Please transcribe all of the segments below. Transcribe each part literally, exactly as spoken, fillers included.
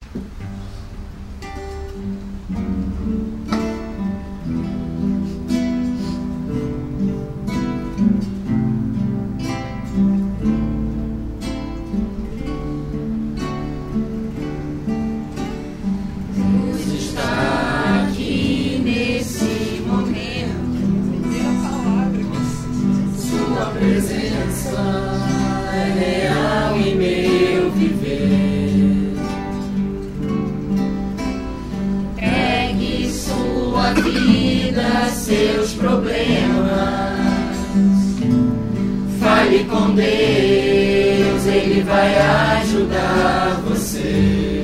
Com Deus, Ele vai ajudar você.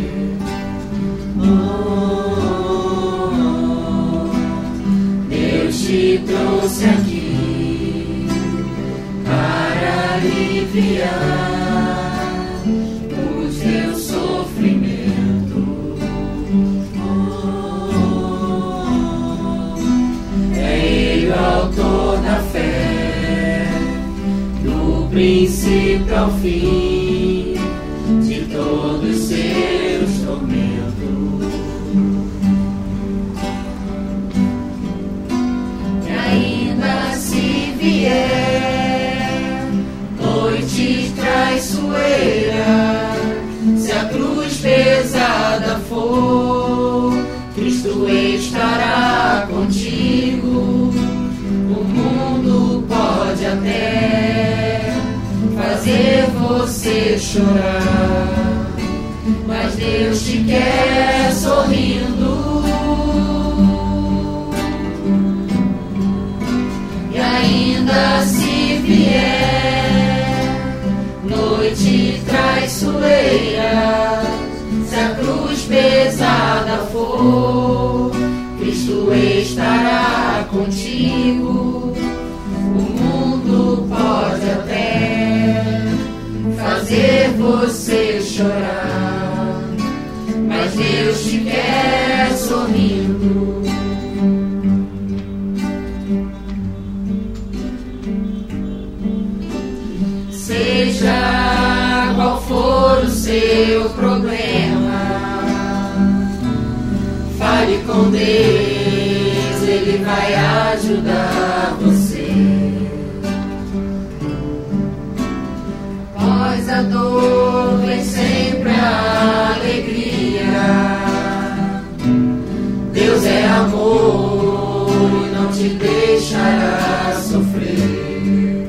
Oh, Deus te trouxe aqui para aliviar o teu sofrimento. Oh, é Ele o autor da fé, princípio ao fim de todos os seus tormentos. E ainda se vier noite traiçoeira, se a cruz pesada for, Cristo estará contigo. O mundo pode até fazer você chorar, mas Deus te quer sorrindo. E ainda se vier noite traiçoeira, se a cruz pesada for, Cristo estará contigo. O mundo pode até fazer você chorar, mas Deus te quer sorrindo. Seja qual for o seu problema, fale com Deus, Ele vai ajudar você. Pois a dor vem sempre a alegria. Deus é amor e não te deixará sofrer.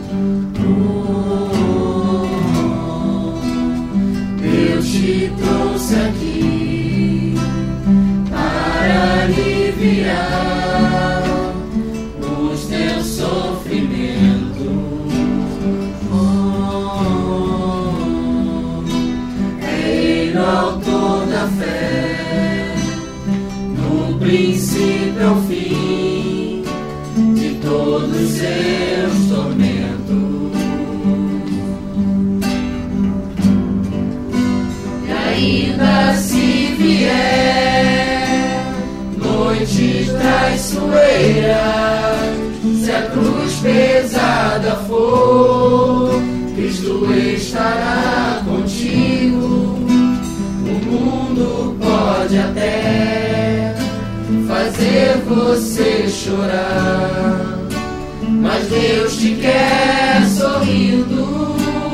Oh, Deus te trouxe aqui para aliviar os teus sofrimentos. Autor da fé, no princípio ao fim de todos os seus tormentos. E ainda se vier noite traiçoeira, se a cruz pesada for, Cristo estará contigo. O mundo pode até fazer você chorar, mas Deus te quer sorrindo.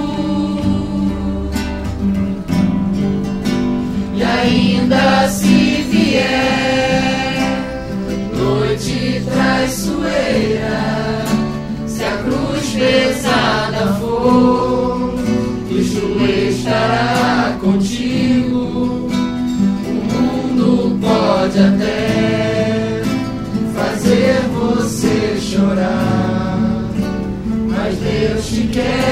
E ainda se vier noite traiçoeira, se a cruz pesada for, Cristo estará contigo. O mundo pode até fazer você chorar, mas Deus te quer